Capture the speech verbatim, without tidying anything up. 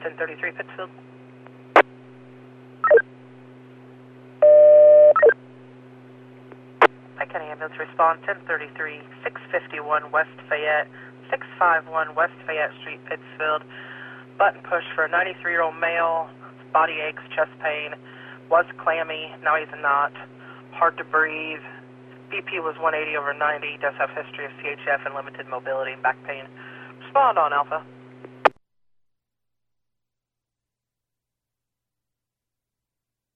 ten thirty-three Pittsfield. Pike County Ambulance Response ten thirty-three, six fifty-one West Fayette, six fifty-one West Fayette Street, Pittsfield. Button push for a ninety-three-year-old male, body aches, chest pain, was clammy, now he's not, hard to breathe. B P was one eighty over ninety, does have history of C H F and limited mobility and back pain. Respond on Alpha.